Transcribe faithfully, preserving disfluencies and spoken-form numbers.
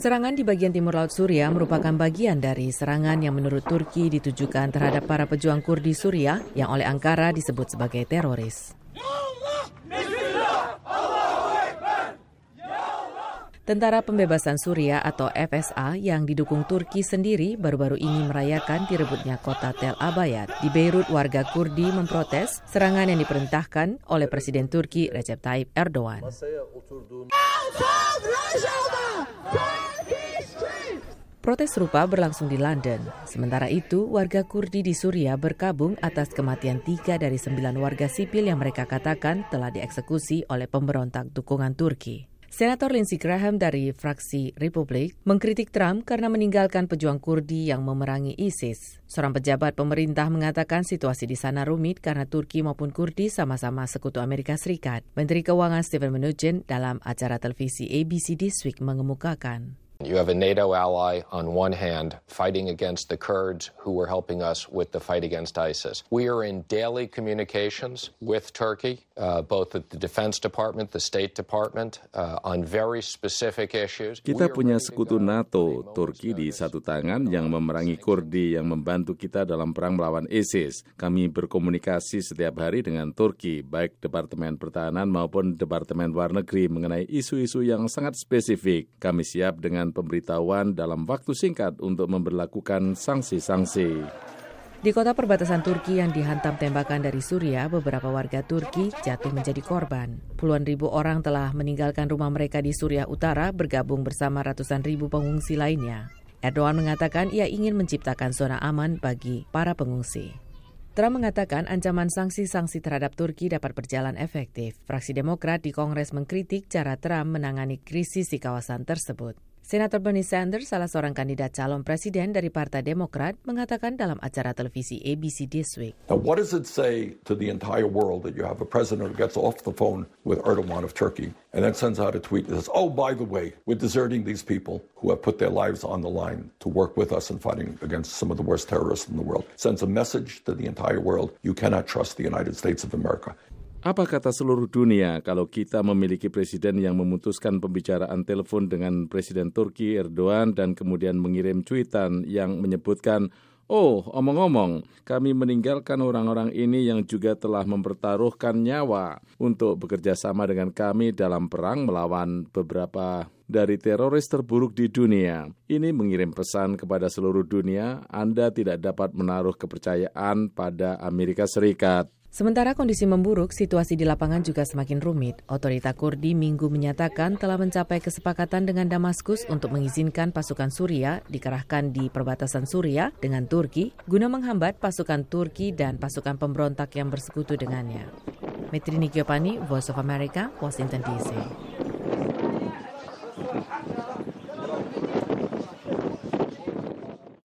Serangan di bagian timur Laut Suriah merupakan bagian dari serangan yang menurut Turki ditujukan terhadap para pejuang Kurdi Suriah yang oleh Ankara disebut sebagai teroris. Tentara Pembebasan Suriah atau F S A yang didukung Turki sendiri baru-baru ini merayakan direbutnya kota Tel Abyad. Di Beirut, warga Kurdi memprotes serangan yang diperintahkan oleh Presiden Turki Recep Tayyip Erdogan. Protes serupa berlangsung di London. Sementara itu, warga Kurdi di Suriah berkabung atas kematian tiga dari sembilan warga sipil yang mereka katakan telah dieksekusi oleh pemberontak dukungan Turki. Senator Lindsey Graham dari fraksi Republik mengkritik Trump karena meninggalkan pejuang Kurdi yang memerangi ISIS. Seorang pejabat pemerintah mengatakan situasi di sana rumit karena Turki maupun Kurdi sama-sama sekutu Amerika Serikat. Menteri Keuangan Steven Mnuchin dalam acara televisi A B C This Week mengemukakan. You have a NATO ally on one hand fighting against the Kurds who were helping us with the fight against ISIS. We are in daily communications with Turkey, uh, both at the Defense Department, the State Department, uh, on very specific issues. Kita punya sekutu NATO, Turki di satu tangan yang memerangi Kurdi yang membantu kita dalam perang melawan ISIS. Kami berkomunikasi setiap hari dengan Turki, baik Departemen Pertahanan maupun Departemen Luar Negeri mengenai isu-isu yang sangat spesifik. Kami siap dengan pemberitahuan dalam waktu singkat untuk memberlakukan sanksi-sanksi. Di kota perbatasan Turki yang dihantam tembakan dari Suriah, beberapa warga Turki jatuh menjadi korban. Puluhan ribu orang telah meninggalkan rumah mereka di Suriah Utara bergabung bersama ratusan ribu pengungsi lainnya. Erdogan mengatakan ia ingin menciptakan zona aman bagi para pengungsi. Trump mengatakan ancaman sanksi-sanksi terhadap Turki dapat berjalan efektif. Fraksi Demokrat di Kongres mengkritik cara Trump menangani krisis di kawasan tersebut. Senator Bernie Sanders, salah seorang kandidat calon presiden dari Partai Demokrat, mengatakan dalam acara televisi A B C This Week. Now, what does it say to the entire world that you have a president who gets off the phone with Erdogan of Turkey and then sends out a tweet that says, oh, by the way, we're deserting these people who have put their lives on the line to work with us in fighting against some of the worst terrorists in the world. Sends a message to the entire world, you cannot trust the United States of America. Apa kata seluruh dunia kalau kita memiliki presiden yang memutuskan pembicaraan telepon dengan Presiden Turki Erdogan dan kemudian mengirim cuitan yang menyebutkan, oh, omong-omong, kami meninggalkan orang-orang ini yang juga telah mempertaruhkan nyawa untuk bekerja sama dengan kami dalam perang melawan beberapa dari teroris terburuk di dunia. Ini mengirim pesan kepada seluruh dunia, Anda tidak dapat menaruh kepercayaan pada Amerika Serikat. Sementara kondisi memburuk, situasi di lapangan juga semakin rumit. Otorita Kurdi Minggu menyatakan telah mencapai kesepakatan dengan Damaskus untuk mengizinkan pasukan Suriah dikerahkan di perbatasan Suriah dengan Turki guna menghambat pasukan Turki dan pasukan pemberontak yang bersekutu dengannya. Metri Nikyopani, Voice of America, Washington D C.